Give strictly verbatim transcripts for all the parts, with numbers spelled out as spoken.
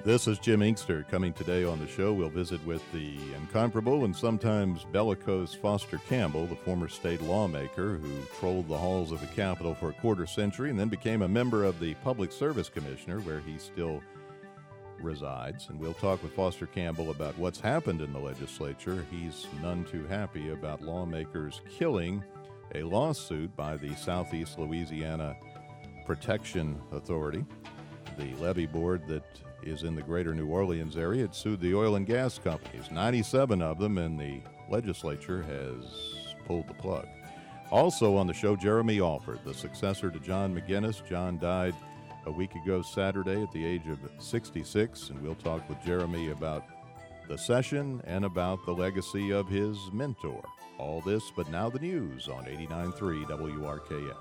This is Jim Inkster. Coming today on the show, we'll visit with the incomparable and sometimes bellicose Foster Campbell, the former state lawmaker who trolled the halls of the Capitol for a quarter century and then became a member of the Public Service Commissioner, where he still resides. And we'll talk with Foster Campbell about what's happened in the legislature. He's none too happy about lawmakers killing a lawsuit by the Southeast Louisiana Protection Authority, the levee board that is in the greater New Orleans area. It sued the oil and gas companies, ninety-seven of them, and the legislature has pulled the plug. Also on the show, Jeremy Alford, the successor to John McGinnis. John died a week ago Saturday at the age of sixty-six, and we'll talk with Jeremy about the session and about the legacy of his mentor. All this, but now the news on eighty-nine point three W R K F.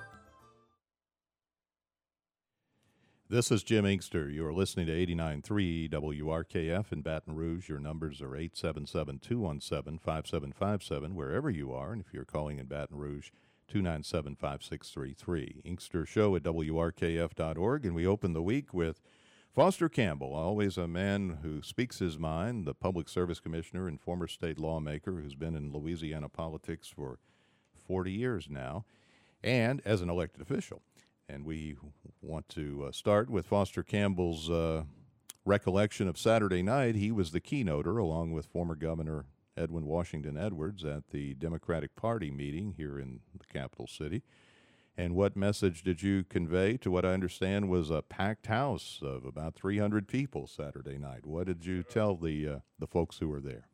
This is Jim Inkster. You are listening to eighty-nine point three W R K F in Baton Rouge. Your numbers are eight seven seven, two one seven, five seven five seven, wherever you are. And if you're calling in Baton Rouge, two nine seven, five six three three. Inkster Show at W R K F dot org. And we open the week with Foster Campbell, always a man who speaks his mind, the Public Service Commissioner and former state lawmaker who's been in Louisiana politics for forty years now, and as an elected official. And we want to uh, start with Foster Campbell's uh, recollection of Saturday night. He was the keynoter, along with former Governor Edwin Washington Edwards, at the Democratic Party meeting here in the capital city. And what message did you convey to what I understand was a packed house of about three hundred people Saturday night? What did you tell the uh, the folks who were there?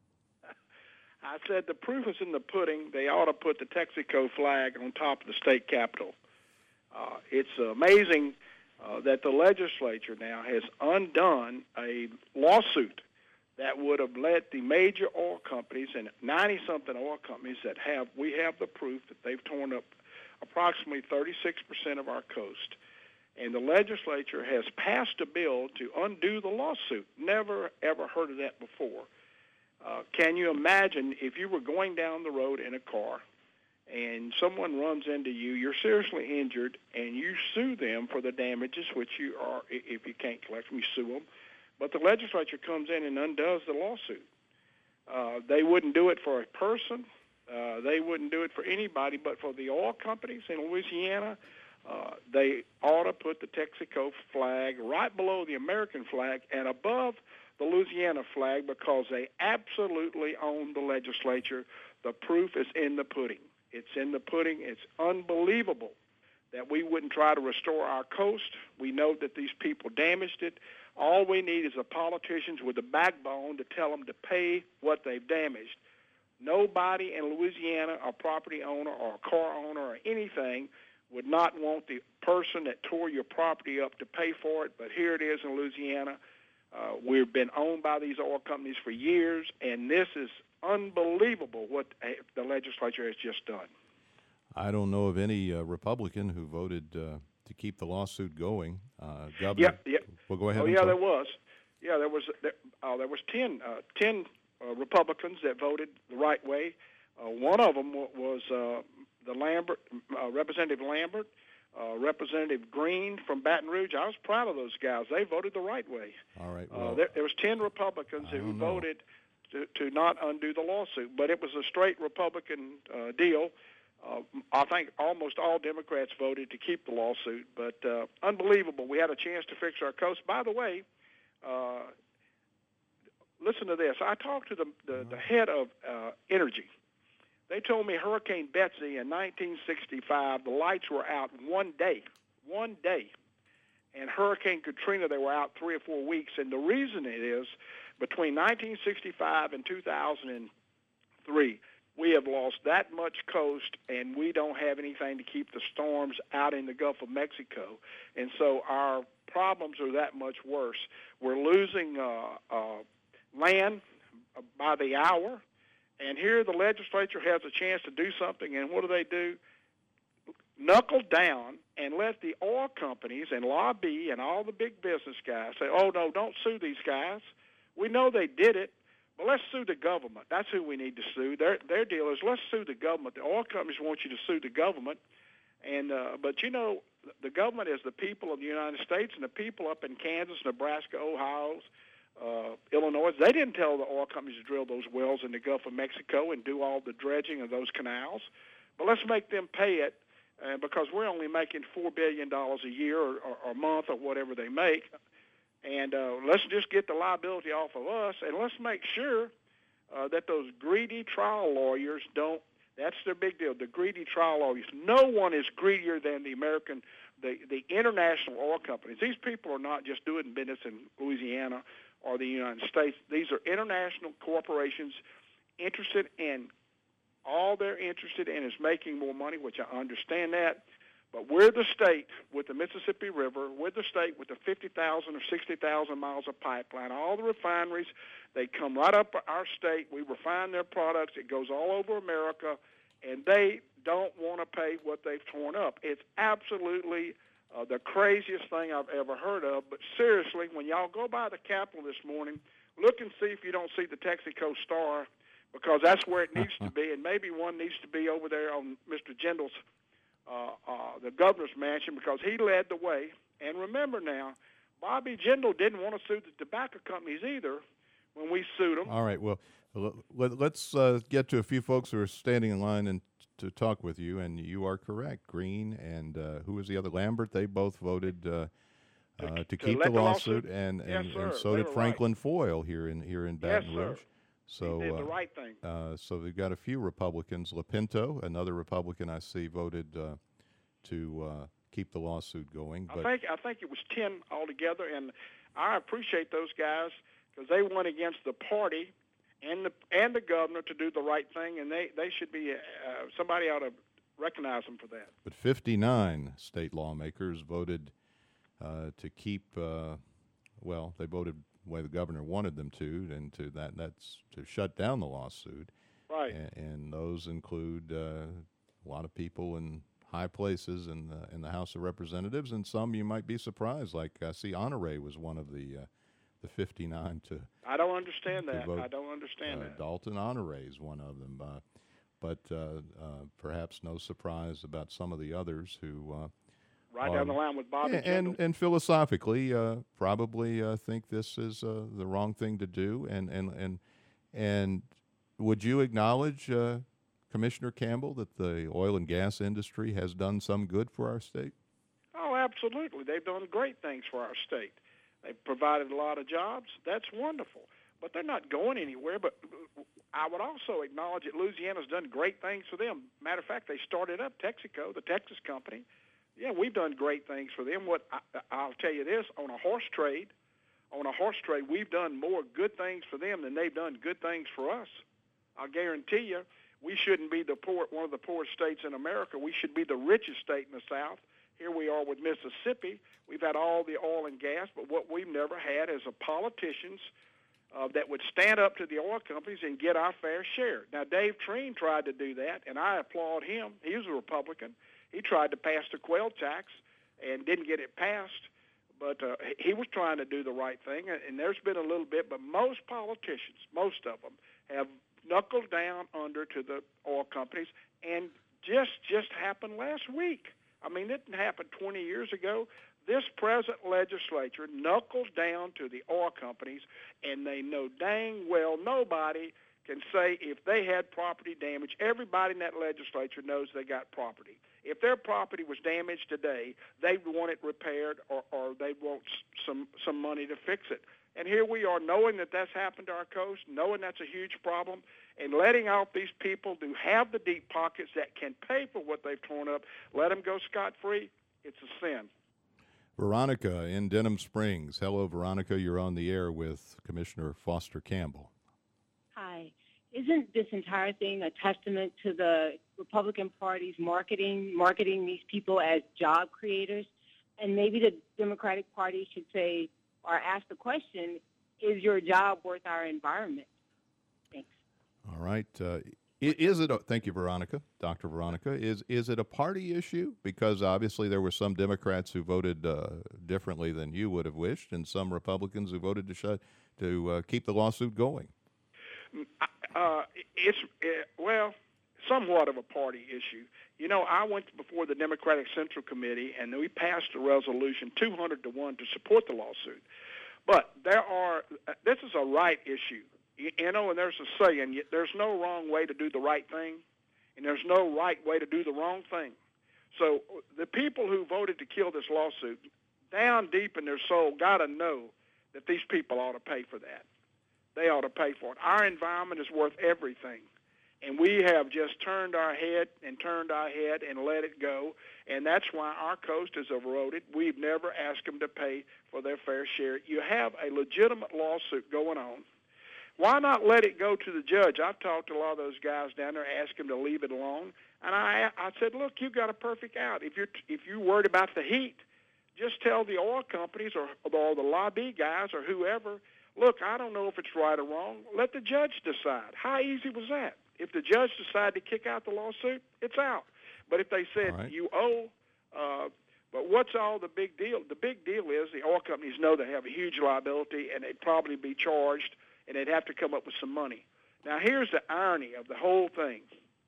I said the proof is in the pudding. They ought to put the Texaco flag on top of the state capitol. Uh, it's amazing uh, that the legislature now has undone a lawsuit that would have let the major oil companies and ninety-something oil companies that have, we have the proof that they've torn up approximately thirty-six percent of our coast. And the legislature has passed a bill to undo the lawsuit. Never, ever heard of that before. Uh, can you imagine if you were going down the road in a car and someone runs into you, you're seriously injured, and you sue them for the damages, which you are, if you can't collect them, you sue them. But the legislature comes in and undoes the lawsuit. Uh, they wouldn't do it for a person. Uh, they wouldn't do it for anybody, but for the oil companies in Louisiana, uh, they ought to put the Texaco flag right below the American flag and above the Louisiana flag, because they absolutely own the legislature. The proof is in the pudding. It's in the pudding. It's unbelievable that we wouldn't try to restore our coast. We know that these people damaged it. All we need is the politicians with the backbone to tell them to pay what they've damaged. Nobody in Louisiana, a property owner or a car owner or anything, would not want the person that tore your property up to pay for it, but here it is in Louisiana. Uh, we've been owned by these oil companies for years, and this is unbelievable what the legislature has just done. I don't know of any uh, Republican who voted uh, to keep the lawsuit going. Uh, Governor, yeah, yeah. Well, go ahead. Oh, yeah, there was. Yeah, there was. There, uh, there was ten, uh, ten uh, Republicans that voted the right way. Uh, one of them w- was uh, the Lambert, uh, Representative Lambert, uh, Representative Green from Baton Rouge. I was proud of those guys. They voted the right way. All right. Well, uh, there, there was ten Republicans who voted To, to not undo the lawsuit. But it was a straight Republican uh, deal. Uh, I think almost all Democrats voted to keep the lawsuit, but uh, unbelievable. We had a chance to fix our coast. By the way, uh, listen to this. I talked to the, the, the head of uh, energy. They told me Hurricane Betsy in nineteen sixty-five, the lights were out one day, one day. And Hurricane Katrina, they were out three or four weeks. And the reason it is, between nineteen sixty-five and two thousand three, we have lost that much coast, and we don't have anything to keep the storms out in the Gulf of Mexico. And so our problems are that much worse. We're losing uh, uh, land by the hour, and here the legislature has a chance to do something, and what do they do? Knuckle down and let the oil companies and lobby and all the big business guys say, oh, no, don't sue these guys. We know they did it, but let's sue the government. That's who we need to sue. Their their deal is let's sue the government. The oil companies want you to sue the government, And uh, but you know, the government is the people of the United States, and the people up in Kansas, Nebraska, Ohio, uh, Illinois, they didn't tell the oil companies to drill those wells in the Gulf of Mexico and do all the dredging of those canals. But let's make them pay it, uh, because we're only making four billion dollars a year or, or, or a month or whatever they make. And uh, let's just get the liability off of us, and let's make sure uh, that those greedy trial lawyers don't. That's their big deal. The greedy trial lawyers. No one is greedier than the American, the the international oil companies. These people are not just doing business in Louisiana or the United States. These are international corporations interested in. All they're interested in is making more money, which I understand that. But we're the state with the Mississippi River. We're the state with the fifty thousand or sixty thousand miles of pipeline. All the refineries, they come right up our state. We refine their products. It goes all over America, and they don't want to pay what they've torn up. It's absolutely uh, the craziest thing I've ever heard of. But seriously, when y'all go by the Capitol this morning, look and see if you don't see the Texaco Star, because that's where it needs to be, and maybe one needs to be over there on Mister Jindal's Uh, uh, the governor's mansion, because he led the way. And remember now, Bobby Jindal didn't want to sue the tobacco companies either when we sued them. All right. Well, let, let's uh, get to a few folks who are standing in line and to talk with you. And you are correct. Green and uh, who was the other? Lambert. They both voted uh, uh, to, to keep the lawsuit, lawsuit, and and, yes, and sir. so They did were Franklin right. Foyle here in here in Baton Yes, Rouge. sir. So he did uh, the right thing. Uh, so we've got a few Republicans. Lapinto, another Republican I see, voted uh, to uh, keep the lawsuit going. But I think I think it was ten altogether, and I appreciate those guys because they went against the party and the and the governor to do the right thing, and they they should be uh, somebody ought to recognize them for that. But fifty-nine state lawmakers voted uh, to keep. Uh, well, they voted the way the governor wanted them to, and to that that's to shut down the lawsuit. Right. And, and those include uh, a lot of people in high places in the in the House of Representatives, and some you might be surprised. Like I see, Honore was one of the uh, the fifty-nine to. I don't understand that. Vote. I don't understand uh, that. Dalton Honore is one of them, uh, but uh, uh, perhaps no surprise about some of the others who. Uh, right are, down the line with Bobby and, and Jindal. and philosophically, uh, probably uh, think this is uh, the wrong thing to do, and and and and would you acknowledge? Uh, Commissioner Campbell, that the oil and gas industry has done some good for our state? Oh, absolutely. They've done great things for our state. They've provided a lot of jobs. That's wonderful. But they're not going anywhere. But I would also acknowledge that Louisiana's done great things for them. Matter of fact, they started up Texaco, the Texas company. Yeah, we've done great things for them. What I, I'll tell you this, on a horse trade, on a horse trade, we've done more good things for them than they've done good things for us. I'll guarantee you. We shouldn't be the poor, one of the poorest states in America. We should be the richest state in the South. Here we are with Mississippi. We've had all the oil and gas, but what we've never had is a politicians uh, that would stand up to the oil companies and get our fair share. Now, Dave Treen tried to do that, and I applaud him. He was a Republican. He tried to pass the quail tax and didn't get it passed, but uh, he was trying to do the right thing, and there's been a little bit, but most politicians, most of them, have knuckled down under to the oil companies, and just just happened last week. I mean, it didn't happen twenty years ago. This present legislature knuckles down to the oil companies, and they know dang well nobody can say if they had property damage. Everybody in that legislature knows they got property. If their property was damaged today, they'd want it repaired, or, or they'd want some some money to fix it. And here we are knowing that that's happened to our coast, knowing that's a huge problem, and letting out these people who have the deep pockets that can pay for what they've torn up, let them go scot-free. It's a sin. Veronica in Denham Springs. Hello, Veronica. You're on the air with Commissioner Foster Campbell. Hi. Isn't this entire thing a testament to the Republican Party's marketing, marketing these people as job creators? And maybe the Democratic Party should say, or ask the question, is your job worth our environment? Thanks. All right. Uh, is it, a, thank you, Veronica, Doctor Veronica, is is it a party issue? Because obviously there were some Democrats who voted uh, differently than you would have wished, and some Republicans who voted to shut, to uh, keep the lawsuit going. Uh, it's, it, well, somewhat of a party issue. You know, I went before the Democratic Central Committee, and we passed a resolution two hundred to one to support the lawsuit. But there are, this is a right issue. You, you know, and there's a saying, there's no wrong way to do the right thing, and there's no right way to do the wrong thing. So the people who voted to kill this lawsuit, down deep in their soul, got to know that these people ought to pay for that. They ought to pay for it. Our environment is worth everything. And we have just turned our head and turned our head and let it go, and that's why our coast is eroded. We've never asked them to pay for their fair share. You have a legitimate lawsuit going on. Why not let it go to the judge? I've talked to a lot of those guys down there, asked them to leave it alone, and I I said, look, you've got a perfect out. If you're if you're worried about the heat, just tell the oil companies or, or the lobby guys or whoever, look, I don't know if it's right or wrong. Let the judge decide. How easy was that? If the judge decided to kick out the lawsuit, it's out. But if they said right. you owe, uh, but what's all the big deal? The big deal is the oil companies know they have a huge liability, and they'd probably be charged, and they'd have to come up with some money. Now, here's the irony of the whole thing.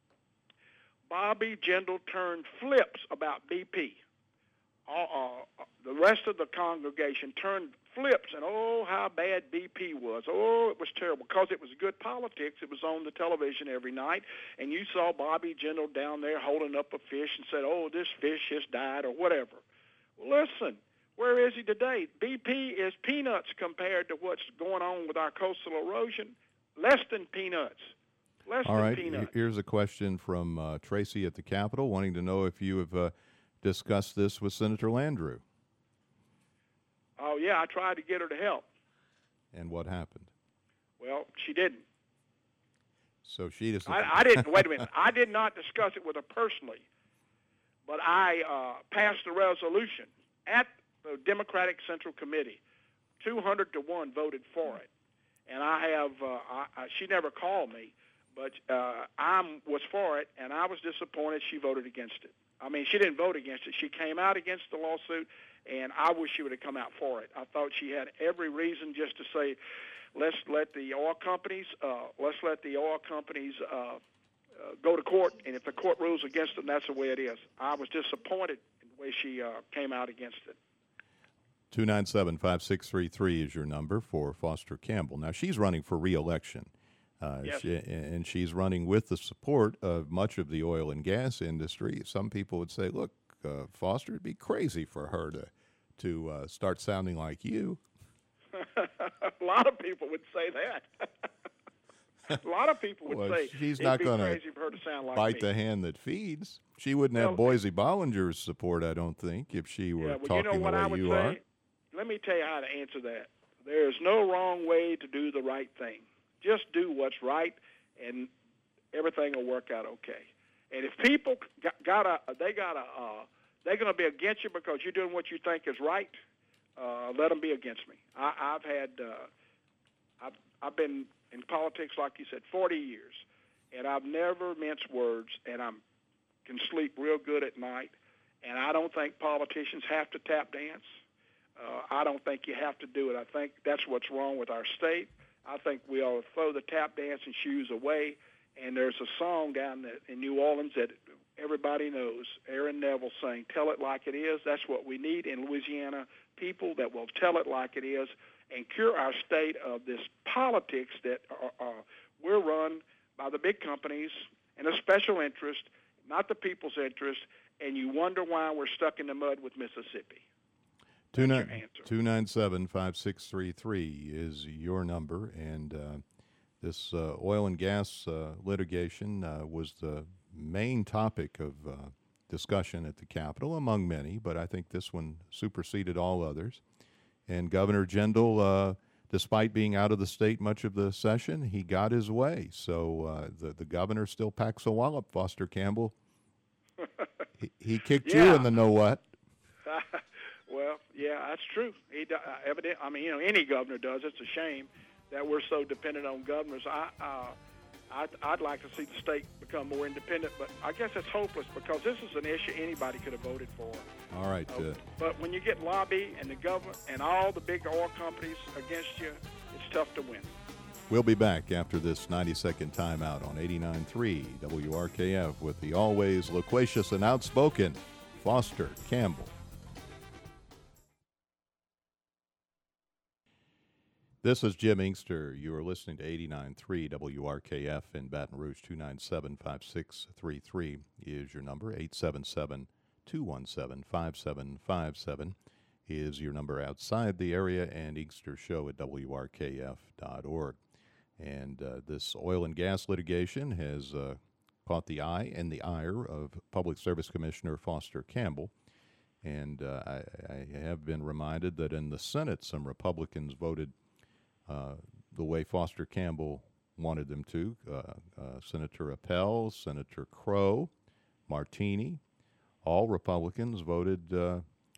Bobby Jindal turned flips about B P. Uh, uh, the rest of the congregation turned flips, and oh, how bad B P was. Oh, it was terrible because it was good politics. It was on the television every night, and you saw Bobby Jindal down there holding up a fish and said, oh, this fish has died or whatever. Well, listen, where is he today? B P is peanuts compared to what's going on with our coastal erosion. Less than peanuts. Less All than right, peanuts. Here's a question from uh, Tracy at the Capitol wanting to know if you have uh, discussed this with Senator Landrieu. Oh, yeah, I tried to get her to help. And what happened? Well, she didn't. So she just... I, I didn't, wait a minute. I did not discuss it with her personally, but I uh, passed a resolution at the Democratic Central Committee. two hundred to one voted for it. And I have, uh, I, I, she never called me, but uh, I was for it, and I was disappointed she voted against it. I mean, she didn't vote against it. She came out against the lawsuit, and I wish she would have come out for it. I thought she had every reason just to say, let's let the oil companies, uh, let's let the oil companies uh, uh, go to court, and if the court rules against them, that's the way it is. I was disappointed in the way she uh, came out against it. two nine seven, five six three three is your number for Foster Campbell. Now, she's running for re-election, uh, yes. she, and she's running with the support of much of the oil and gas industry. Some people would say, look, uh, Foster, it'd be crazy for her to, to uh, start sounding like you. A lot of people would say that. A lot of people would well, say she's it'd not be going crazy for her to sound to like bite me. the hand that feeds. She wouldn't well, have Boise Bollinger's support, I don't think, if she were yeah, well, talking you know what the way I would you say? are. Let me tell you how to answer that. There is no wrong way to do the right thing. Just do what's right, and everything will work out okay. And if people got, gotta, they gotta, uh, they're going to be against you because you're doing what you think is right. Uh, let them be against me. I, I've had, uh, I've, I've been in politics, like you said, forty years, and I've never minced words, and I can sleep real good at night. And I don't think politicians have to tap dance. Uh, I don't think you have to do it. I think that's what's wrong with our state. I think we ought to throw the tap dancing shoes away. And there's a song down in New Orleans that everybody knows. Aaron Neville sang, "Tell It Like It Is." That's what we need in Louisiana, people that will tell it like it is and cure our state of this politics that are, are, we're run by the big companies and a special interest, not the people's interest, and you wonder why we're stuck in the mud with Mississippi. two nine seven, five six three three is your number, and uh, this uh, oil and gas uh, litigation uh, was the main topic of uh, discussion at the Capitol, among many, but I think this one superseded all others. And Governor Jindal, uh, despite being out of the state much of the session, he got his way. So uh, the, the governor still packs a wallop, Foster Campbell. he, he kicked yeah. you in the know-what. Well, yeah, that's true. He uh, evident. I mean, you know, any governor does. It's a shame that we're so dependent on governors. I, uh, I'd, I'd like to see the state become more independent, but I guess it's hopeless because this is an issue anybody could have voted for. All right. Uh, Uh, but when you get lobby and the government and all the big oil companies against you, it's tough to win. We'll be back after this ninety-second timeout on eighty-nine point three W R K F with the always loquacious and outspoken Foster Campbell. This is Jim Inkster. You are listening to eighty-nine point three W R K F in Baton Rouge. Two nine seven, five six three three is your number. eight seven seven, two one seven, five seven five seven is your number outside the area, and Inkster Show at W R K F dot org. And uh, this oil and gas litigation has uh, caught the eye and the ire of Public Service Commissioner Foster Campbell. And uh, I, I have been reminded that in the Senate, some Republicans voted uh, the way Foster Campbell wanted them to. Uh, uh, Senator Appel, Senator Crow, Martini, all Republicans voted uh,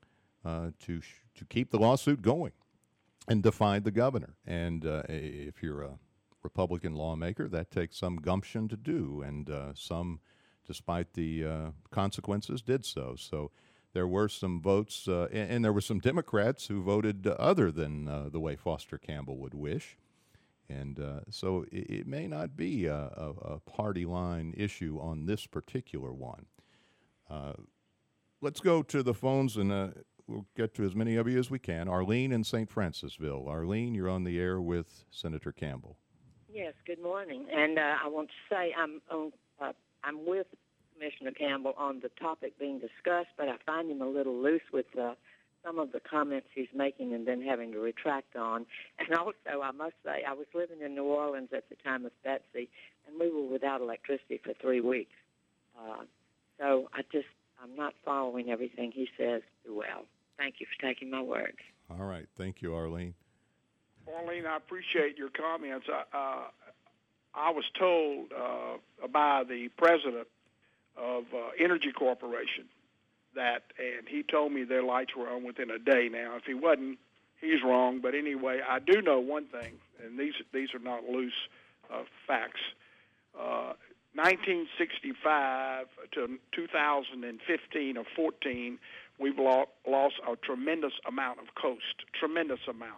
uh, to sh- to keep the lawsuit going and defied the governor. And uh, if you're a Republican lawmaker, that takes some gumption to do, and uh, some, despite the uh, consequences, did so. So there were some votes, uh, and, and there were some Democrats who voted uh, other than uh, the way Foster Campbell would wish. And uh, so it, it may not be a, a, a party line issue on this particular one. Uh, let's go to the phones, and uh, we'll get to as many of you as we can. Arlene in Saint Francisville. Arlene, you're on the air with Senator Campbell. Yes, good morning. And uh, I want to say I'm on, uh, I'm with Commissioner Campbell on the topic being discussed, but I find him a little loose with uh, some of the comments he's making and then having to retract on. And also, I must say, I was living in New Orleans at the time of Betsy, and we were without electricity for three weeks. Uh, so I just, I'm not following everything he says too well. Thank you for taking my words. All right. Thank you, Arlene. Arlene, I appreciate your comments. I, uh, I was told uh, by the president of uh, Energy Corporation that, and he told me their lights were on within a day. Now, if he wasn't, he's wrong. But anyway, I do know one thing, and these these are not loose uh, facts. Uh, nineteen sixty-five to two thousand fifteen or fourteen, we've lo- lost a tremendous amount of coast, tremendous amount.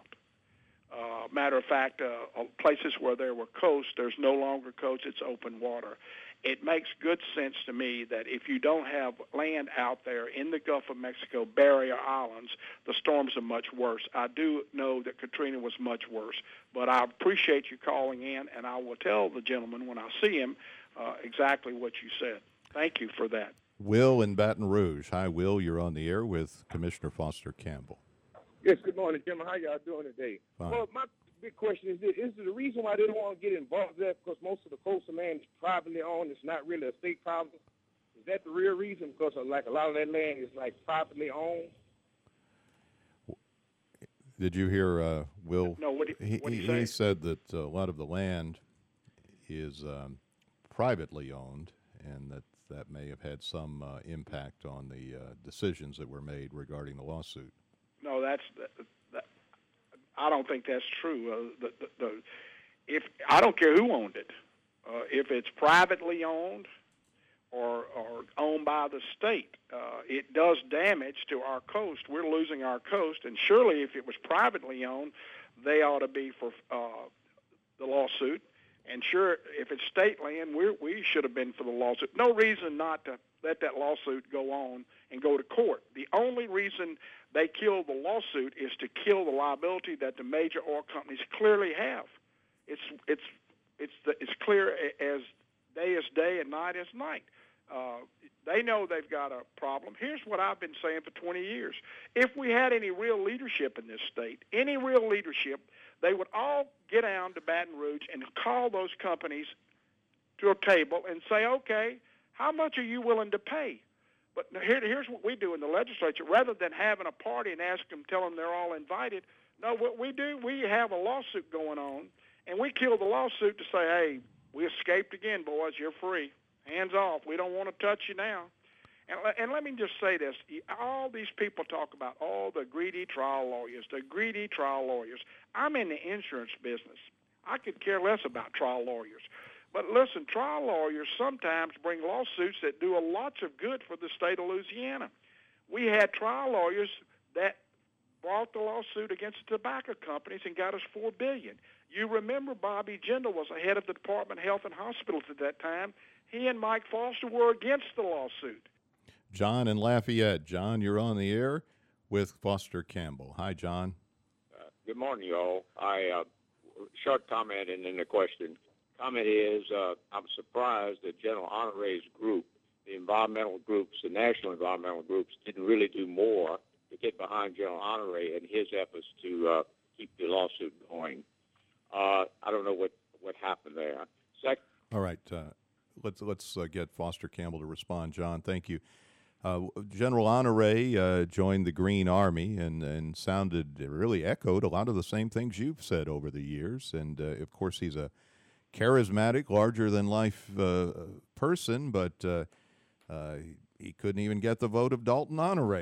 Uh, matter of fact, uh, places where there were coasts, there's no longer coast, it's open water. It makes good sense to me that if you don't have land out there in the Gulf of Mexico, barrier islands, the storms are much worse. I do know that Katrina was much worse, but I appreciate you calling in, and I will tell the gentleman when I see him uh, exactly what you said. Thank you for that. Will in Baton Rouge. Hi, Will. You're on the air with Commissioner Foster Campbell. Yes, good morning, Jim. How y'all doing today? Fine. Well, my big question is this. Is the reason why they don't want to get involved there because most of the coastal land is privately owned? It's not really a state problem? Is that the real reason? Because, of, like, a lot of that land is, like, privately owned? Did you hear uh, Will? No, what did he, what did he, he, say? he said that a lot of the land is um, privately owned, and that that may have had some uh, impact on the uh, decisions that were made regarding the lawsuit. No, that's that, that, I don't think that's true. Uh, the, the, the, if I don't care who owned it, uh, if it's privately owned or or owned by the state, uh, it does damage to our coast. We're losing our coast, and surely if it was privately owned, they ought to be for uh, the lawsuit. And sure, if it's state land, we we should have been for the lawsuit. No reason not to let that lawsuit go on and go to court. The only reason they killed the lawsuit is to kill the liability that the major oil companies clearly have. It's it's it's the, it's clear as day is day and night is night. Uh, they know they've got a problem. Here's what I've been saying for twenty years. If we had any real leadership in this state, any real leadership, they would all get down to Baton Rouge and call those companies to a table and say, okay, how much are you willing to pay? But here, here's what we do in the legislature. Rather than having a party and ask them, tell them they're all invited, no, what we do, we have a lawsuit going on, and we kill the lawsuit to say, hey, we escaped again, boys. You're free. Hands off. We don't want to touch you now. And, and let me just say this. All these people talk about all the greedy trial lawyers, the greedy trial lawyers. I'm in the insurance business. I could care less about trial lawyers. But listen, trial lawyers sometimes bring lawsuits that do a lots of good for the state of Louisiana. We had trial lawyers that brought the lawsuit against the tobacco companies and got us four billion dollars. You remember Bobby Jindal was the head of the Department of Health and Hospitals at that time. He and Mike Foster were against the lawsuit. John in Lafayette. John, you're on the air with Foster Campbell. Hi, John. Uh, good morning, y'all. I uh, short comment and then the question. Comment is uh, I'm surprised that General Honore's group, the environmental groups, the national environmental groups, didn't really do more to get behind General Honore and his efforts to uh, keep the lawsuit going. Uh, I don't know what, what happened there. Second, All right. Uh, let's let's uh, get Foster Campbell to respond. John, thank you. Uh, General Honore uh, joined the Green Army and, and sounded, really echoed a lot of the same things you've said over the years. And, uh, of course, he's a charismatic, larger-than-life uh, person, but uh, uh, he couldn't even get the vote of Dalton Honore,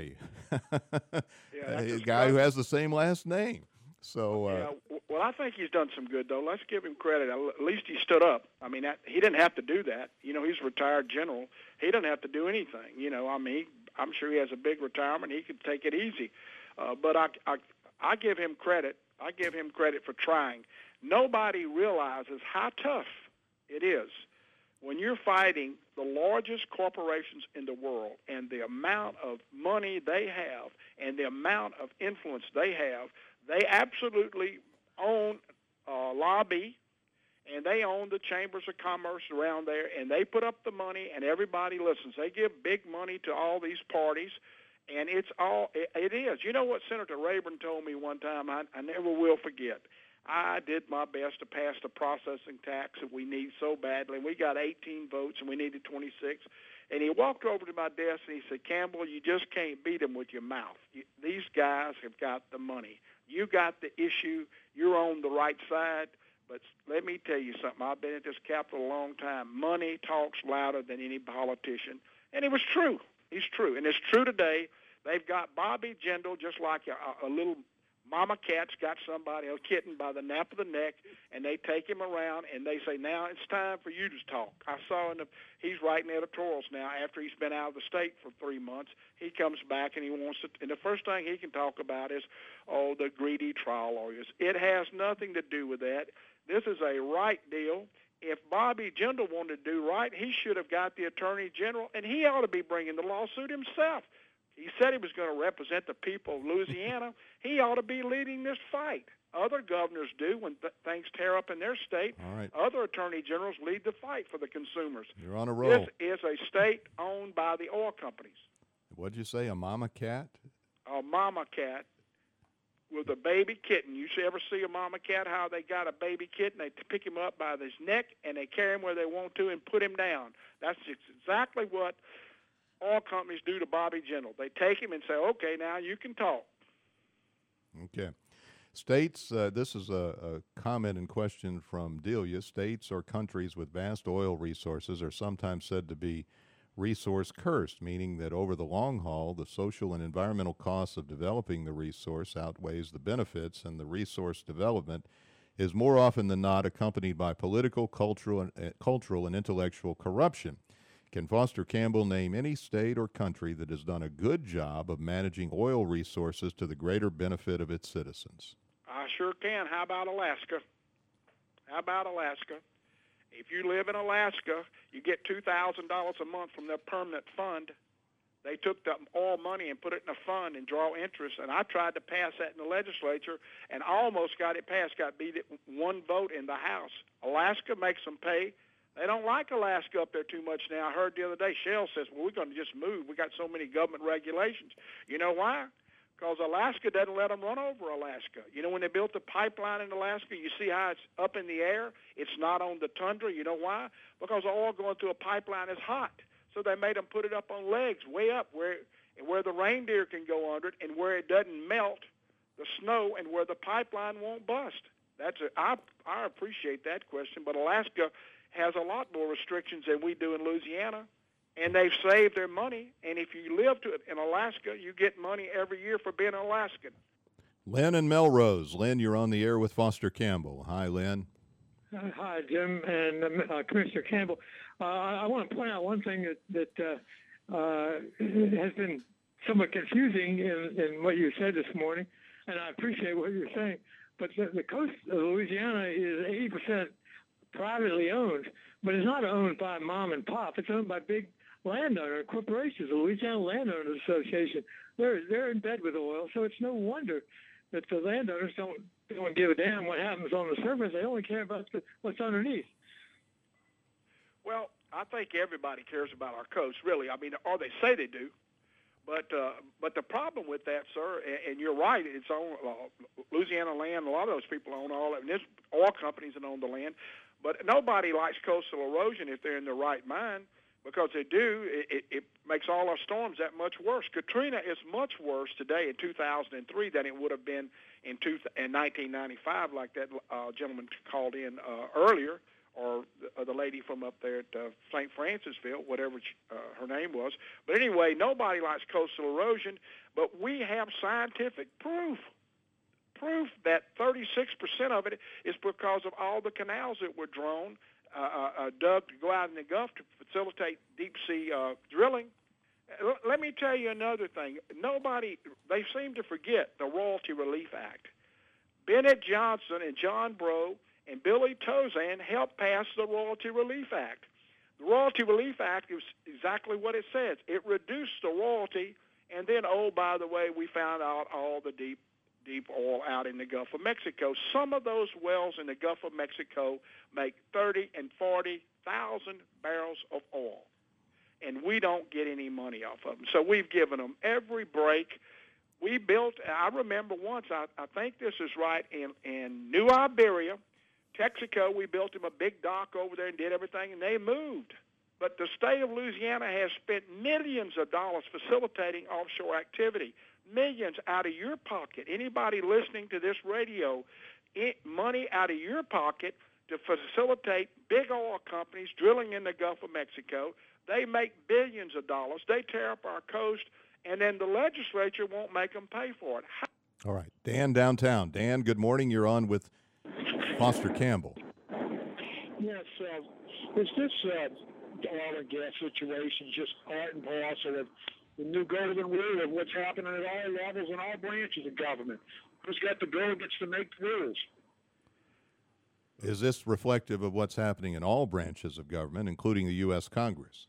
Yeah, a guy who has the same last name. So, uh, yeah, well, I think he's done some good, though. Let's give him credit. At least he stood up. I mean, that, he didn't have to do that. You know, he's a retired general. He doesn't have to do anything. You know, I mean, I'm sure he has a big retirement. He could take it easy. Uh, but I, I, I give him credit. I give him credit for trying. Nobody realizes how tough it is when you're fighting the largest corporations in the world and the amount of money they have and the amount of influence they have. They absolutely own uh, lobby, and they own the chambers of commerce around there, and they put up the money, and everybody listens. They give big money to all these parties, and it's all it, it is. You know what Senator Rayburn told me one time? I, I never will forget. I did my best to pass the processing tax that we need so badly. We got eighteen votes, and we needed twenty-six. And he walked over to my desk, and he said, Campbell, you just can't beat them with your mouth. You, these guys have got the money. You got the issue. You're on the right side. But let me tell you something. I've been at this Capitol a long time. Money talks louder than any politician. And it was true. It's true. And it's true today. They've got Bobby Jindal just like a, a little mama cat's got somebody, a kitten, by the nape of the neck, and they take him around, and they say, now it's time for you to talk. I saw in the, he's writing editorials now after he's been out of the state for three months. He comes back, and he wants to, and the first thing he can talk about is, oh, the greedy trial lawyers. It has nothing to do with that. This is a right deal. If Bobby Jindal wanted to do right, he should have got the Attorney General, and he ought to be bringing the lawsuit himself. He said he was going to represent the people of Louisiana. He ought to be leading this fight. Other governors do when th- things tear up in their state. All right. Other attorney generals lead the fight for the consumers. You're on a roll. This is a state owned by the oil companies. What'd you say, a mama cat? A mama cat with a baby kitten. You ever see a mama cat, how they got a baby kitten? They pick him up by his neck, and they carry him where they want to and put him down. That's exactly what oil companies do to Bobby Jindal. They take him and say, okay, now you can talk. Okay. States, uh, this is a, a comment and question from Delia. States or countries with vast oil resources are sometimes said to be resource cursed, meaning that over the long haul, the social and environmental costs of developing the resource outweighs the benefits, and the resource development is more often than not accompanied by political, cultural, and, uh, cultural and intellectual corruption. Can Foster Campbell name any state or country that has done a good job of managing oil resources to the greater benefit of its citizens? I sure can. How about Alaska? How about Alaska? If you live in Alaska, you get two thousand dollars a month from their permanent fund. They took the oil money and put it in a fund and draw interest, and I tried to pass that in the legislature and almost got it passed, got beat it one vote in the House. Alaska makes them pay. They don't like Alaska up there too much now. I heard the other day, Shell says, well, we're going to just move. We got so many government regulations. You know why? Because Alaska doesn't let them run over Alaska. You know, when they built the pipeline in Alaska, you see how it's up in the air? It's not on the tundra. You know why? Because the oil going through a pipeline is hot. So they made them put it up on legs way up where where the reindeer can go under it and where it doesn't melt the snow and where the pipeline won't bust. That's a, I, I appreciate that question, but Alaska has a lot more restrictions than we do in Louisiana, and they've saved their money. And if you live to it in Alaska, you get money every year for being an Alaskan. Lynn and Melrose. Lynn, you're on the air with Foster Campbell. Hi, Lynn. Uh, hi, Jim and uh, Commissioner Campbell. Uh, I want to point out one thing that, that uh, uh, has been somewhat confusing in, in what you said this morning. and I appreciate what you're saying, but the, the coast of Louisiana is eighty percent privately owned, but it's not owned by mom and pop. It's owned by big landowner corporations, the Louisiana Landowners Association. They're they're in bed with oil, so it's no wonder that the landowners don't don't give a damn what happens on the surface. They only care about the, what's underneath. Well, I think everybody cares about our coast, really. I mean, or they say they do. But uh, but the problem with that, sir, and, and you're right, it's on uh, Louisiana land. A lot of those people own all of it. And there's oil companies that own the land. But nobody likes coastal erosion if they're in their right mind, because they do. It, it, it makes all our storms that much worse. Katrina is much worse today in two thousand three than it would have been in, two, in nineteen ninety-five, like that uh, gentleman called in uh, earlier, or the, uh, the lady from up there at uh, Saint Francisville, whatever uh, her name was. But anyway, nobody likes coastal erosion, but we have scientific proof, proof that thirty-six percent of it is because of all the canals that were drawn, uh, uh, dug to go out in the Gulf to facilitate deep-sea uh, drilling. L- let me tell you another thing. Nobody, they seem to forget the Royalty Relief Act. Bennett Johnson and John Breaux and Billy Tozan helped pass the Royalty Relief Act. The Royalty Relief Act is exactly what it says. It reduced the royalty, and then, oh, by the way, we found out all the deep, deep oil out in the Gulf of Mexico. Some of those wells in the Gulf of Mexico make thirty and forty thousand barrels of oil, and we don't get any money off of them. So we've given them every break. We built, I remember once, I, I think this is right, in, in New Iberia, Texaco, we built them a big dock over there and did everything, and they moved. But the state of Louisiana has spent millions of dollars facilitating offshore activity, millions out of your pocket. Anybody listening to this radio, it, money out of your pocket to facilitate big oil companies drilling in the Gulf of Mexico. They make billions of dollars. They tear up our coast, and then the legislature won't make them pay for it. How- All right. Dan downtown. Dan, good morning. You're on with Foster Campbell. Yes, uh, is this uh, oil and gas situation just part and parcel of the new golden rule of what's happening at all levels and all branches of government? Who's got the bill gets to make the rules? Is this reflective of what's happening in all branches of government, including the U S Congress?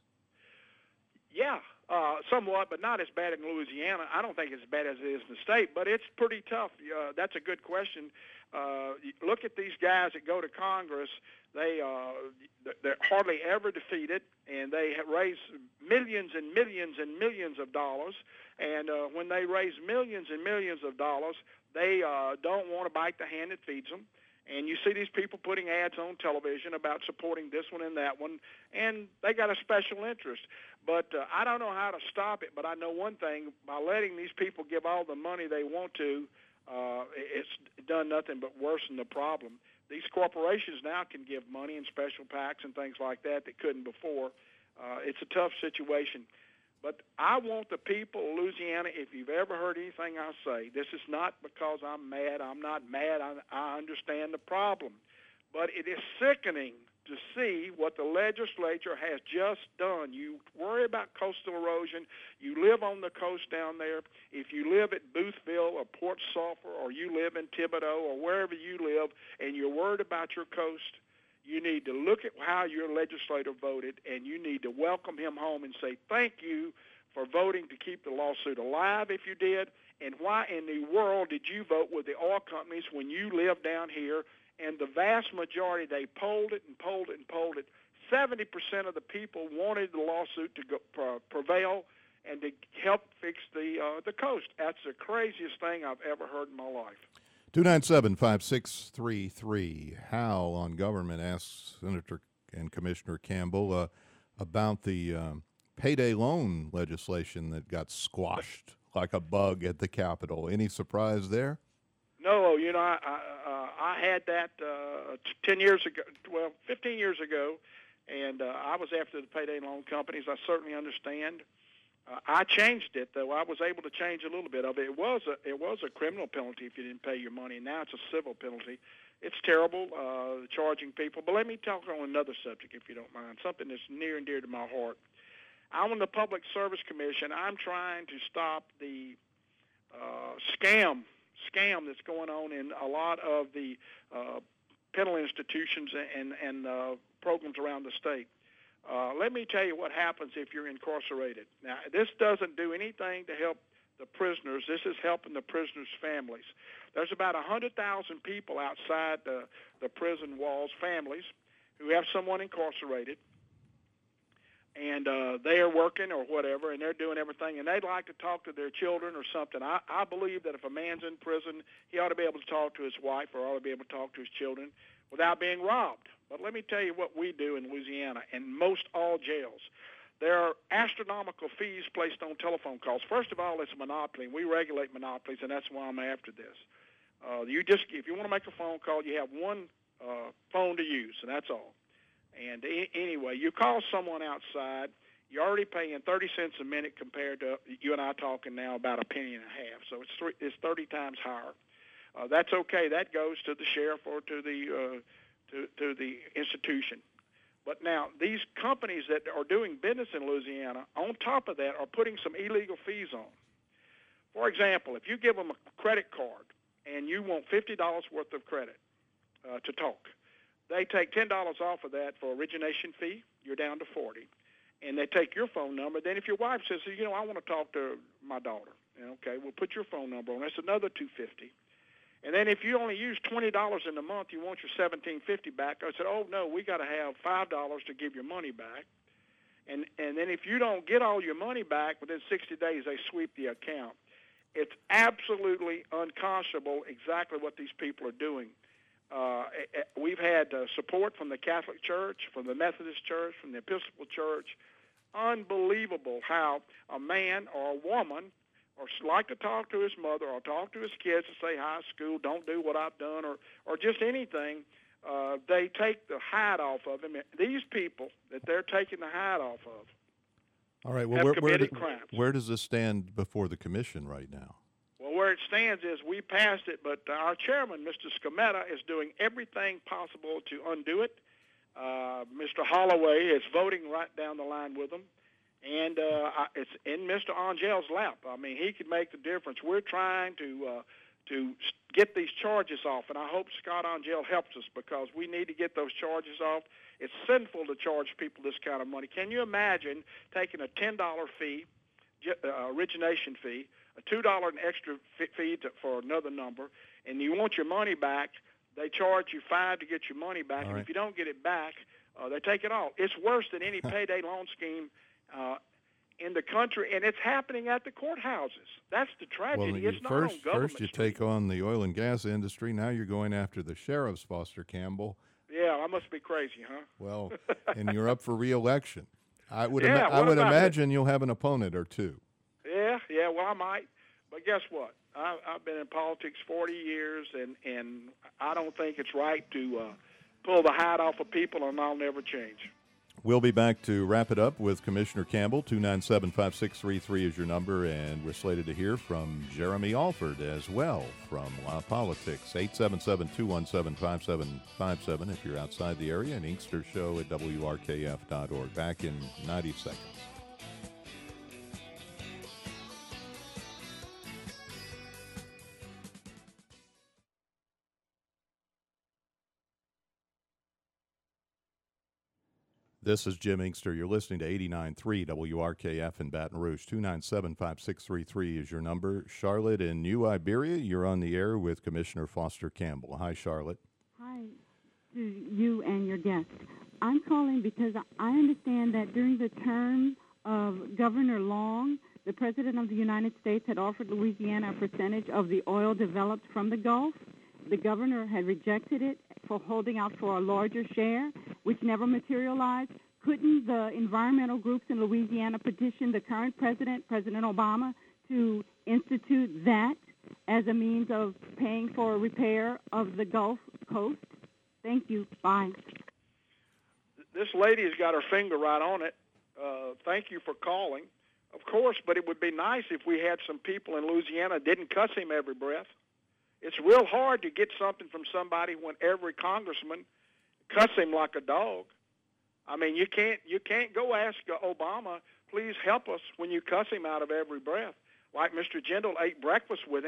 Yeah, uh, somewhat, but not as bad in Louisiana. I don't think it's as bad as it is in the state, but it's pretty tough. Uh, that's a good question. Uh, look at these guys that go to Congress. They, uh, they're hardly ever defeated, and they have raised millions and millions and millions of dollars. And uh, when they raise millions and millions of dollars, they uh, don't want to bite the hand that feeds them. And you see these people putting ads on television about supporting this one and that one, and they got a special interest. But uh, I don't know how to stop it, but I know one thing. By letting these people give all the money they want to, uh, it's done nothing but worsen the problem. These corporations now can give money in special PACs and things like that that couldn't before. Uh, it's a tough situation. But I want the people of Louisiana, if you've ever heard anything I say, this is not because I'm mad. I'm not mad. I, I understand the problem. But it is sickening to see what the legislature has just done. You worry about coastal erosion. You live on the coast down there. If you live at Boothville or Port Sulphur, or you live in Thibodaux or wherever you live, and you're worried about your coast, you need to look at how your legislator voted, and you need to welcome him home and say thank you for voting to keep the lawsuit alive if you did, and why in the world did you vote with the oil companies when you live down here? And the vast majority, they polled it and polled it and polled it. seventy percent of the people wanted the lawsuit to go, uh, prevail and to help fix the uh, the coast. That's the craziest thing I've ever heard in my life. two nine seven, five six three three. Hal on government asks Senator and Commissioner Campbell uh, about the um, payday loan legislation that got squashed like a bug at the Capitol. Any surprise there? No, you know, I I, uh, I had that uh, ten years ago, well, fifteen years ago, and uh, I was after the payday loan companies. I certainly understand. Uh, I changed it, though. I was able to change a little bit of it. It was a it was a criminal penalty if you didn't pay your money. Now it's a civil penalty. It's terrible, uh, charging people. But let me talk on another subject, if you don't mind, something that's near and dear to my heart. I'm on the Public Service Commission. I'm trying to stop the uh, scam scam that's going on in a lot of the uh, penal institutions and, and uh, programs around the state. Uh, let me tell you what happens if you're incarcerated. Now, this doesn't do anything to help the prisoners. This is helping the prisoners' families. There's about one hundred thousand people outside the, the prison walls, families, who have someone incarcerated, and uh, they are working or whatever, and they're doing everything, and they'd like to talk to their children or something. I, I believe that if a man's in prison, he ought to be able to talk to his wife or ought to be able to talk to his children without being robbed. But let me tell you what we do in Louisiana and most all jails. There are astronomical fees placed on telephone calls. First of all, it's a monopoly, and we regulate monopolies, and that's why I'm after this. Uh, you just, if you want to make a phone call, you have one uh, phone to use, and that's all. And a- anyway, you call someone outside, you're already paying thirty cents a minute compared to you and I talking now about a penny and a half. So it's three, it's thirty times higher. Uh, that's okay. That goes to the sheriff or to the uh, to, to the institution. But now these companies that are doing business in Louisiana, on top of that, are putting some illegal fees on. For example, if you give them a credit card and you want fifty dollars worth of credit uh, to talk, they take ten dollars off of that for origination fee. You're down to forty dollars. And they take your phone number. Then if your wife says, you know, I want to talk to my daughter, okay, we'll put your phone number on. That's another two hundred fifty dollars. And then if you only use twenty dollars in a month, you want your seventeen fifty back. I said, oh, no, we got to have five dollars to give your money back. And and then if you don't get all your money back within sixty days, they sweep the account. It's absolutely unconscionable exactly what these people are doing. Uh, we've had uh, support from the Catholic Church, from the Methodist Church, from the Episcopal Church. Unbelievable how a man or a woman or like to talk to his mother or talk to his kids to say hi, school, don't do what I've done, or, or just anything, uh, they take the hide off of him. These people that they're taking the hide off of All right, well, have where, committed where, crimes. where does this stand before the commission right now? Well, where it stands is we passed it, but our chairman, Mister Scametta, is doing everything possible to undo it. Uh, Mister Holloway is voting right down the line with them. And uh, it's in Mister Angel's lap. I mean, he could make the difference. We're trying to uh, to get these charges off, and I hope Scott Angel helps us because we need to get those charges off. It's sinful to charge people this kind of money. Can you imagine taking a ten dollar fee, uh, origination fee, a two dollar an extra fee to, for another number, and you want your money back? They charge you five to get your money back, All and right. if you don't get it back, uh, they take it off. It's worse than any payday loan scheme Uh, in the country, and it's happening at the courthouses. That's the tragedy. Well, you, it's not first, on government first you street. take on the oil and gas industry. Now you're going after the sheriffs, Foster Campbell. Yeah, I must be crazy, huh? Well, and you're up for re-election. I would, Yeah, ima- I what would about imagine you'll have an opponent or two. Yeah, yeah. Well, I might, but guess what? I, I've been in politics forty years, and and I don't think it's right to uh, pull the hide off of people, and I'll never change. We'll be back to wrap it up with Commissioner Campbell. two nine seven, five six three three is your number, and we're slated to hear from Jeremy Alford as well from La Politics. eight seven seven, two one seven, five seven five seven if you're outside the area, and Inkster Show at W R K F dot org. Back in ninety seconds. This is Jim Inkster. You're listening to eighty-nine point three W R K F in Baton Rouge. two nine seven, five six three three is your number. Charlotte in New Iberia, you're on the air with Commissioner Foster Campbell. Hi, Charlotte. Hi to you and your guest. I'm calling because I understand that during the term of Governor Long, the President of the United States had offered Louisiana a percentage of the oil developed from the Gulf. The governor had rejected it for holding out for a larger share, which never materialized. Couldn't the environmental groups in Louisiana petition the current president, President Obama, to institute that as a means of paying for repair of the Gulf Coast? Thank you. Bye. This lady's got her finger right on it. Uh, thank you for calling. Of course, but it would be nice if we had some people in Louisiana that didn't cuss him every breath. It's real hard to get something from somebody when every congressman cuss him like a dog. I mean, you can't you can't go ask Obama, please help us when you cuss him out of every breath. Like Mister Jindal ate breakfast with him,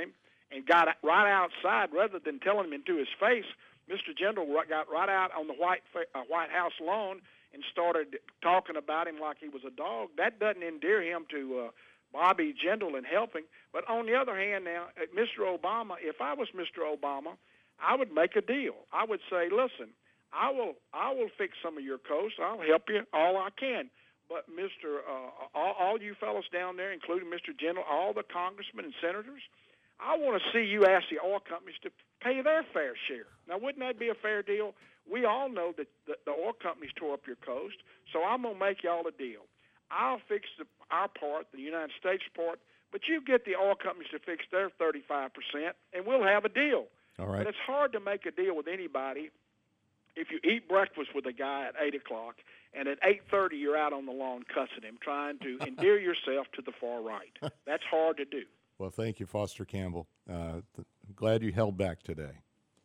and got right outside rather than telling him into his face. Mister Jindal got right out on the White uh, White House lawn and started talking about him like he was a dog. That doesn't endear him to uh, Bobby Jindal and helping. But on the other hand now, Mister Obama, if I was Mister Obama, I would make a deal. I would say, listen, I will I will fix some of your coasts. I'll help you all I can. But Mister Uh, all, all you fellows down there, including Mister Jindal, all the congressmen and senators, I want to see you ask the oil companies to pay their fair share. Now, wouldn't that be a fair deal? We all know that the, the oil companies tore up your coast, so I'm going to make y'all a deal. I'll fix the, our part, the United States part, but you get the oil companies to fix their thirty-five percent, and we'll have a deal. All right. But it's hard to make a deal with anybody if you eat breakfast with a guy at eight o'clock, and at eight thirty you're out on the lawn cussing him, trying to endear yourself to the far right. That's hard to do. Well, thank you, Foster Campbell. Uh, th- glad you held back today.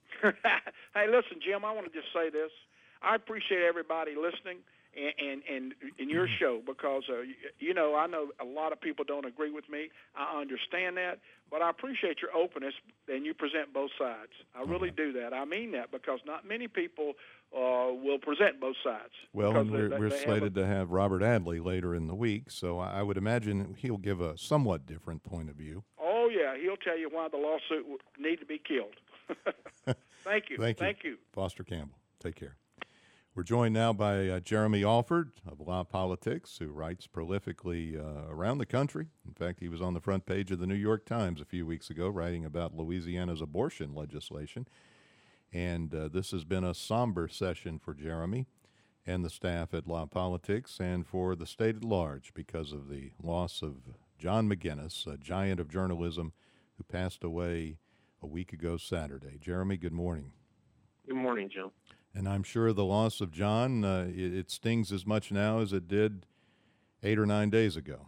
Hey, listen, Jim, I want to just say this. I appreciate everybody listening and and, and in your show because, uh, you, you know, I know a lot of people don't agree with me. I understand that, but I appreciate your openness and you present both sides. I really Okay. do that. I mean that because not many people uh, will present both sides. Well, and we're, they, we're they have slated a, to have Robert Adley later in the week, so I I would imagine he'll give a somewhat different point of view. Oh, yeah, he'll tell you why the lawsuit would need to be killed. Thank you. Thank you. Thank you. Foster Campbell. Take care. We're joined now by uh, Jeremy Alford of Law Politics, who writes prolifically uh, around the country. In fact, he was on the front page of the New York Times a few weeks ago writing about Louisiana's abortion legislation. And uh, this has been a somber session for Jeremy and the staff at Law Politics and for the state at large because of the loss of John McGinnis, a giant of journalism who passed away a week ago Saturday. Jeremy, good morning. Good morning, Jim. And I'm sure the loss of John, uh, it, it stings as much now as it did eight or nine days ago.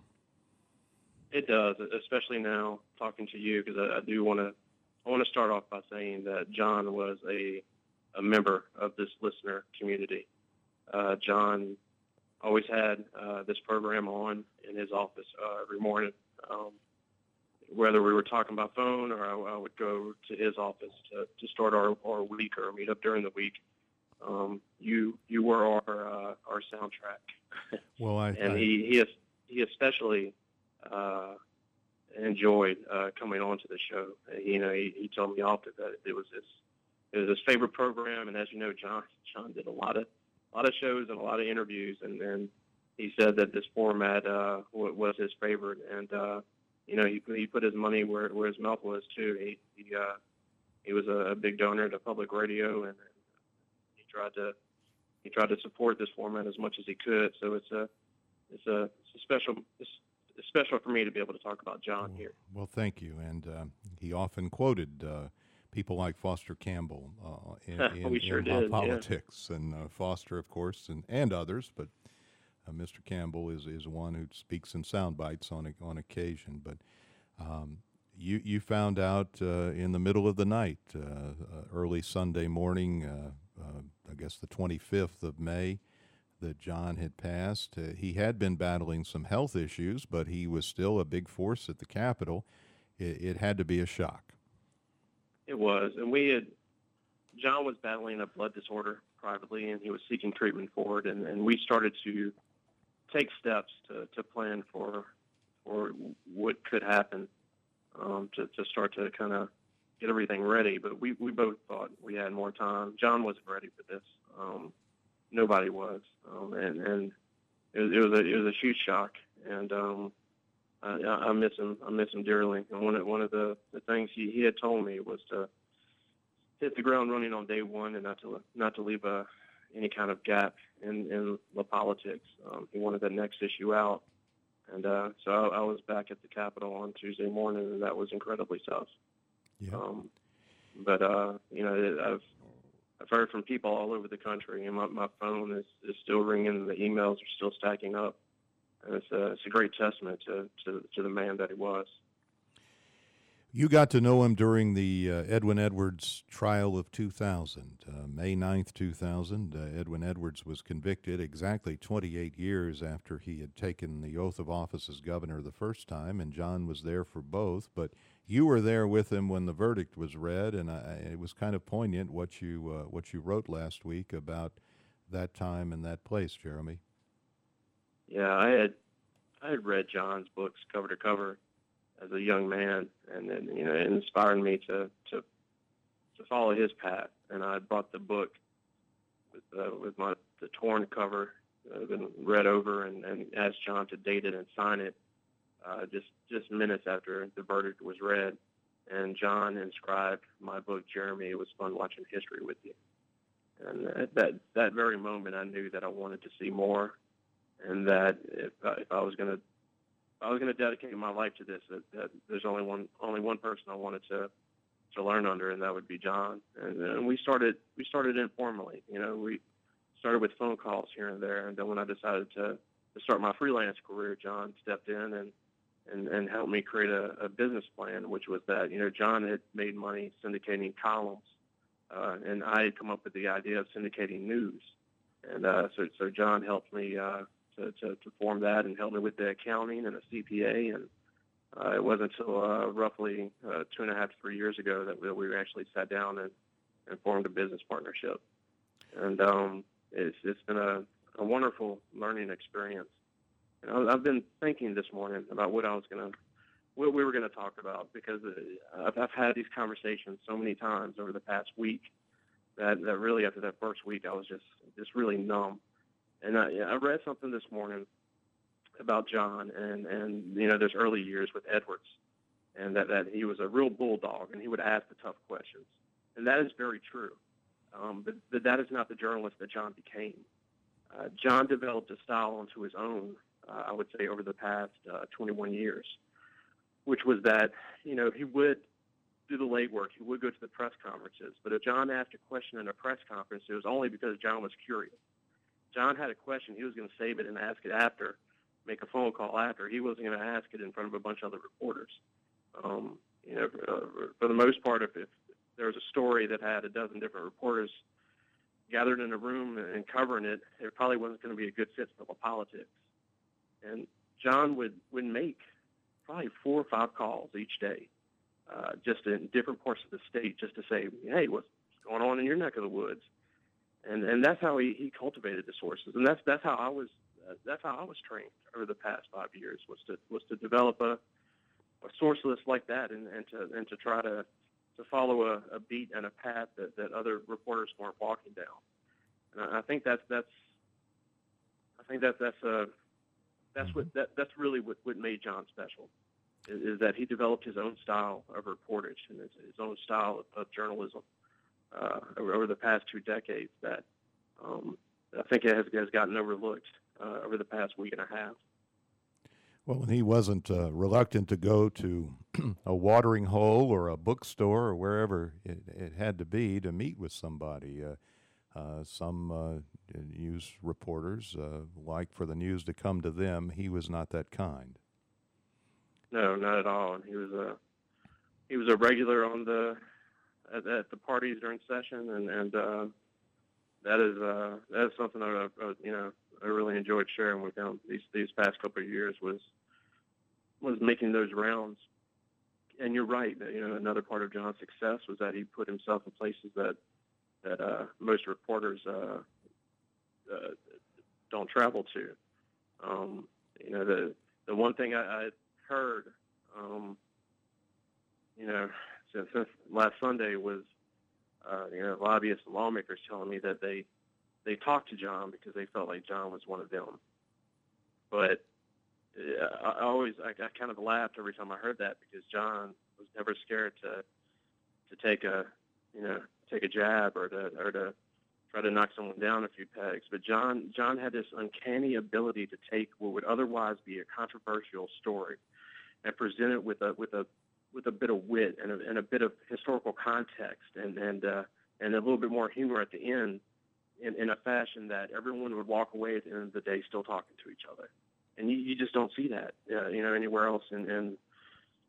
It does, especially now talking to you, because I, I do want to. I want to start off by saying that John was a a member of this listener community. Uh, John always had uh, this program on in his office uh, every morning. Um, whether we were talking by phone or I, I would go to his office to, to start our, our week or meet up during the week. Um, you you were our uh, our soundtrack. Well, I and I, he he he especially uh, enjoyed uh, coming on to the show. Uh, you know, he, he told me often that it was his it was his favorite program. And as you know, John John did a lot of a lot of shows and a lot of interviews, and and he said that this format uh, was his favorite. And uh, you know, he he put his money where where his mouth was too. He he uh, he was a big donor to public radio, and he tried to he tried to support this format as much as he could. So it's a it's a, it's a special it's, it's special for me to be able to talk about John well, here. Well, thank you. And uh, he often quoted uh, people like Foster Campbell uh, in, in, we sure in did, Law yeah. Politics, and uh, Foster, of course, and, and others. But uh, Mister Campbell is, is one who speaks in sound bites on on occasion. But um, you you found out uh, in the middle of the night, uh, uh, early Sunday morning. Uh, uh, I guess the twenty-fifth of May, that John had passed. Uh, he had been battling some health issues, but he was still a big force at the Capitol. It, it had to be a shock. It was, and we had John was battling a blood disorder privately, and he was seeking treatment for it, and, and we started to take steps to, to plan for for what could happen, um, to, to start to kind of get everything ready. But we, we both thought we had more time. John wasn't ready for this. Um, nobody was, um, and and it was, it was a it was a huge shock, and um, I, I miss him. I miss him dearly. And one of one of the, the things he, he had told me was to hit the ground running on day one, and not to not to leave a any kind of gap in in the politics. Um, he wanted that next issue out, and uh, so I, I was back at the Capitol on Tuesday morning, and that was incredibly tough. Yeah. Um, but uh, you know, I've I've heard from people all over the country, and my, my phone is, is still ringing. The emails are still stacking up, and it's a it's a great testament to to, to the man that he was. You got to know him during the uh, Edwin Edwards trial of two thousand. Uh, May ninth, two thousand, uh, Edwin Edwards was convicted exactly twenty-eight years after he had taken the oath of office as governor the first time, and John was there for both. But you were there with him when the verdict was read, and I, it was kind of poignant what you uh, what you wrote last week about that time and that place, Jeremy. Yeah, I had I had read John's books cover to cover as a young man, and then, you know, it inspired me to, to to follow his path. And I brought the book with uh, with my the torn cover, uh, been read over, and, and asked John to date it and sign it uh, just just minutes after the verdict was read. And John inscribed my book, Jeremy, it was fun watching history with you. And at that that very moment, I knew that I wanted to see more, and that if I, if I was going to I was going to dedicate my life to this, that, that there's only one only one person I wanted to to learn under, and that would be John. And, and we started we started informally. You know, we started with phone calls here and there, and then when I decided to, to start my freelance career, John stepped in and and, and helped me create a, a business plan, which was that, you know, John had made money syndicating columns, uh, and I had come up with the idea of syndicating news. And uh, so so John helped me Uh, To, to, to form that and help me with the accounting and a C P A. And uh, it wasn't until uh, roughly uh, two and a half to three years ago that we, we actually sat down and, and formed a business partnership. And um, it's, it's been a, a wonderful learning experience. And I, I've been thinking this morning about what I was going to, what we were going to talk about, because I've, I've had these conversations so many times over the past week that, that really after that first week, I was just, just really numb. And I, I read something this morning about John and, and, you know, those early years with Edwards, and that, that he was a real bulldog and he would ask the tough questions. And that is very true. Um, but, but that is not the journalist that John became. Uh, John developed a style onto his own, uh, I would say, over the past uh, twenty-one years, which was that, you know, he would do the legwork. He would go to the press conferences. But if John asked a question in a press conference, it was only because John was curious. John had a question, he was going to save it and ask it after, make a phone call after. He wasn't going to ask it in front of a bunch of other reporters. Um, you know, uh, for the most part, if, if there was a story that had a dozen different reporters gathered in a room and covering it, it probably wasn't going to be a good fit for the politics. And John would, would make probably four or five calls each day, uh, just in different parts of the state, just to say, hey, what's going on in your neck of the woods? And and that's how he, he cultivated the sources, and that's that's how I was uh, that's how I was trained over the past five years was to was to develop a, a source list like that, and, and to and to try to to follow a, a beat and a path that, that other reporters weren't walking down. And I, I think that's that's I think that that's a that's what that that's really what, what made John special, is, is that he developed his own style of reportage and his, his own style of, of journalism. Uh, over, over the past two decades that um, I think it has, has gotten overlooked uh, over the past week and a half. Well, and he wasn't uh, reluctant to go to a watering hole or a bookstore or wherever it, it had to be to meet with somebody. Uh, uh, some uh, news reporters uh, like for the news to come to them. He was not that kind. No, not at all. He was a he was a regular on the At, at the parties during session, and and uh, that is uh, that is something that I, uh, you know I really enjoyed sharing with him these these past couple of years was was making those rounds. And you're right, that, you know, another part of John's success was that he put himself in places that that uh, most reporters uh, uh, don't travel to. Um, you know, the the one thing I, I heard, um, you know. Since last Sunday was, uh, you know, lobbyists and lawmakers telling me that they they talked to John because they felt like John was one of them. But uh, I always, I, I kind of laughed every time I heard that, because John was never scared to to take a, you know, take a jab or to or to try to knock someone down a few pegs. But John John had this uncanny ability to take what would otherwise be a controversial story and present it with a with a with a bit of wit and a, and a bit of historical context and and uh, and a little bit more humor at the end, in, in a fashion that everyone would walk away at the end of the day still talking to each other. And you, you just don't see that, uh, you know, anywhere else in, in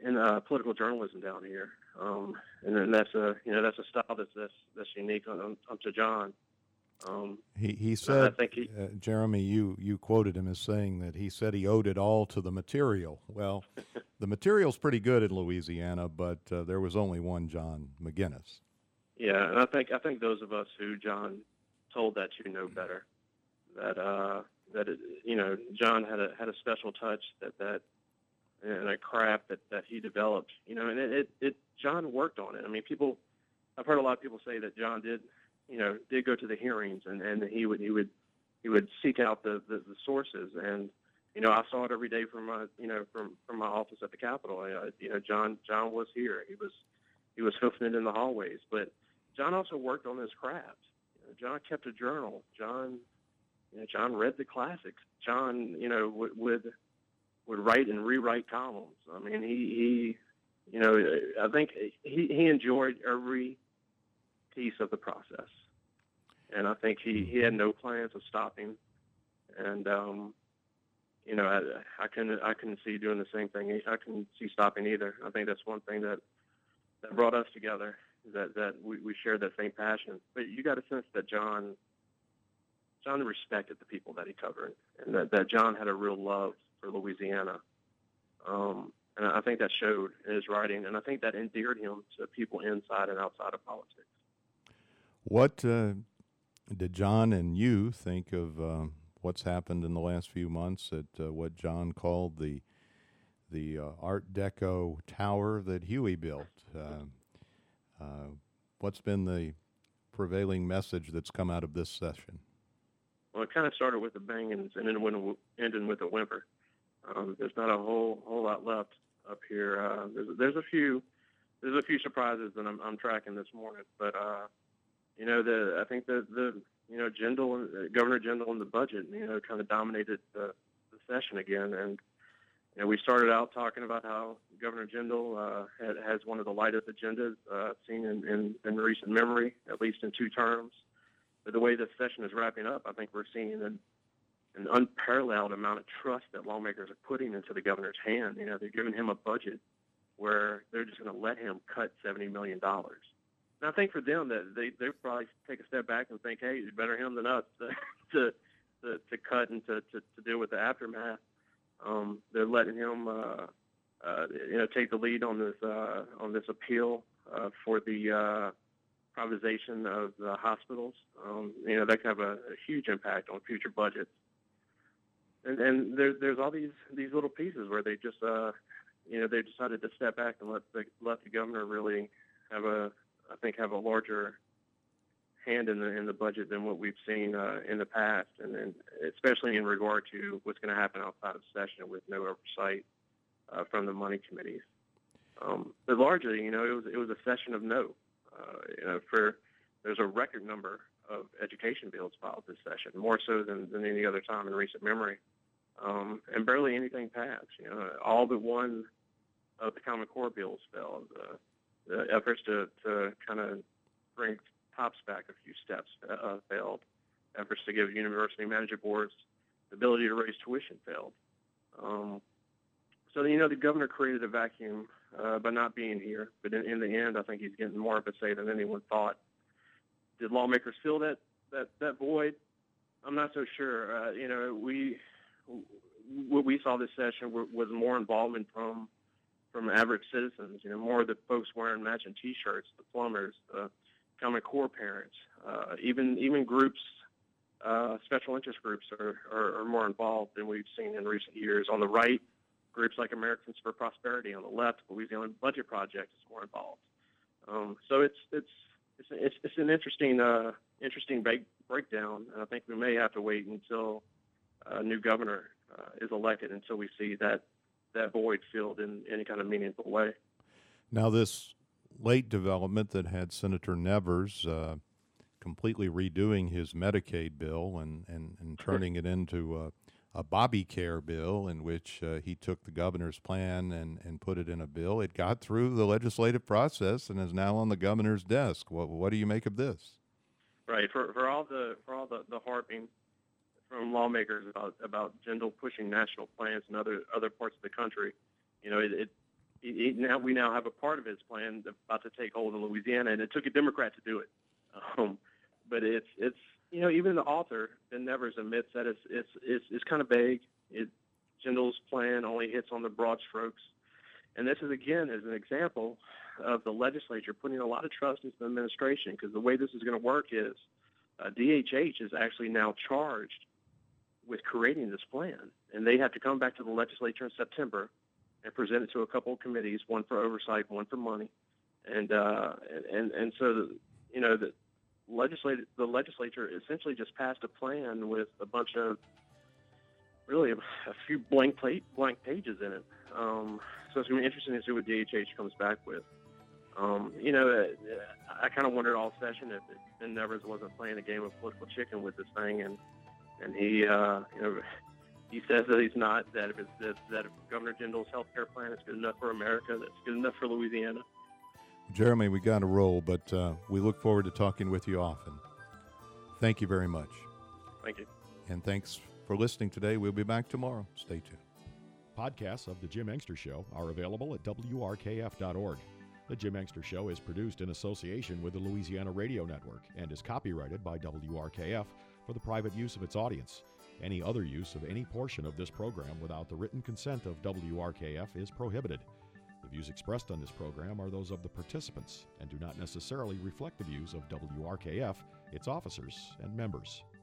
in uh, political journalism down here, um, and then that's a you know that's a style that's that's, that's unique on, on, on to John. Um, he he said, I think he, uh, Jeremy, you you quoted him as saying that he said he owed it all to the material. Well, the material's pretty good in Louisiana, but uh, there was only one John McGinnis. Yeah, and I think I think those of us who John told that to know better. That uh, that it, you know John had a had a special touch that that and a craft that, that he developed. You know, and it, it it John worked on it. I mean, people. I've heard a lot of people say that John did. You know, did go to the hearings, and, and he would he would he would seek out the, the, the sources, and you know I saw it every day from my you know from, from my office at the Capitol. I, you know, John John was here. He was he was hoofing it in the hallways, but John also worked on his craft. You know, John kept a journal. John you know, John read the classics. John you know would would, would write and rewrite columns. I mean, he, he you know I think he, he enjoyed every piece of the process, and I think he, he had no plans of stopping, and um, you know I, I couldn't I couldn't see doing the same thing. I couldn't see stopping either. I think that's one thing that that brought us together, that that we, we shared that same passion. But you got a sense that John John respected the people that he covered, and that, that John had a real love for Louisiana, um, and I think that showed in his writing, and I think that endeared him to people inside and outside of politics. What uh, did John and you think of uh, what's happened in the last few months at uh, what John called the the uh, Art Deco tower that Huey built? Uh, uh, what's been the prevailing message that's come out of this session? Well, it kind of started with a bang and ended with, ended with a whimper. Um, there's not a whole whole lot left up here. Uh, there's, there's a few there's a few surprises that I'm, I'm tracking this morning, but. Uh, You know, the I think the, the you know, Jindal, uh, Governor Jindal and the budget, you know, kind of dominated the, the session again. And, you know, we started out talking about how Governor Jindal uh, had, has one of the lightest agendas uh, seen in, in, in recent memory, at least in two terms. But the way this session is wrapping up, I think we're seeing an, an unparalleled amount of trust that lawmakers are putting into the governor's hand. You know, they're giving him a budget where they're just going to let him cut seventy million dollars. And I think for them that they they probably take a step back and think, hey, it's better him than us to to, to, to cut and to, to, to deal with the aftermath. Um, they're letting him, uh, uh, you know, take the lead on this uh, on this appeal uh, for the uh, privatization of the hospitals. Um, you know, that can have a, a huge impact on future budgets. And, and there, there's all these these little pieces where they just, uh, you know, they decided to step back and let the let the governor really have a I think have a larger hand in the in the budget than what we've seen uh, in the past, and, and especially in regard to what's going to happen outside of session with no oversight uh, from the money committees. Um, but largely, you know, it was it was a session of no. Uh, you know, for there's a record number of education bills filed this session, more so than, than any other time in recent memory, um, and barely anything passed. You know, all but one of the Common Core bills failed. Uh, The efforts to, to kind of bring TOPS back a few steps uh, failed. Efforts to give university manager boards the ability to raise tuition failed. Um, so, you know, the governor created a vacuum uh, by not being here. But in, in the end, I think he's getting more of a say than anyone thought. Did lawmakers fill that, that, that void? I'm not so sure. Uh, you know, we what we saw this session was more involvement from from average citizens, you know, more of the folks wearing matching T-shirts, the plumbers, the Common Core parents, uh, even even groups, uh, special interest groups are, are, are more involved than we've seen in recent years. On the right, groups like Americans for Prosperity. On the left, Louisiana Budget Project is more involved. Um, so it's it's it's it's, it's an interesting uh, interesting break, breakdown, and I think we may have to wait until a new governor uh, is elected until we see that. that void filled in any kind of meaningful way. Now, this late development that had Senator Nevers uh, completely redoing his Medicaid bill and, and, and turning it into a, a Bobby Care bill in which uh, he took the governor's plan and, and put it in a bill. It got through the legislative process and is now on the governor's desk. What, what do you make of this? Right. For, for all the for all the, the harping from lawmakers about about Jindal pushing national plans in other other parts of the country, you know, it, it he, he, now we now have a part of his plan about to take hold in Louisiana, and it took a Democrat to do it. Um, but it's it's you know, even the author, Ben Nevers, admits that it's it's it's, it's kind of vague. It Jindal's plan only hits on the broad strokes, and this is again is an example of the legislature putting a lot of trust into the administration, because the way this is going to work is uh, D H H is actually now charged with creating this plan, and they have to come back to the legislature in September and present it to a couple of committees, one for oversight, one for money, and uh, and and so you know the legislature the legislature essentially just passed a plan with a bunch of really a, a few blank plate, blank pages in it. Um, so it's going to be interesting to see what D H H comes back with. Um, you know, uh, I kind of wondered all session if Ben Nevers wasn't playing a game of political chicken with this thing, and and he, uh, you know, he says that he's not. That if it's that, that if Governor Jindal's health care plan is good enough for America, that's good enough for Louisiana. Jeremy, we got to roll, but uh, we look forward to talking with you often. Thank you very much. Thank you. And thanks for listening today. We'll be back tomorrow. Stay tuned. Podcasts of The Jim Engster Show are available at W R K F dot org. The Jim Engster Show is produced in association with the Louisiana Radio Network and is copyrighted by W R K F for the private use of its audience. Any other use of any portion of this program without the written consent of W R K F is prohibited. The views expressed on this program are those of the participants and do not necessarily reflect the views of W R K F, its officers, and members.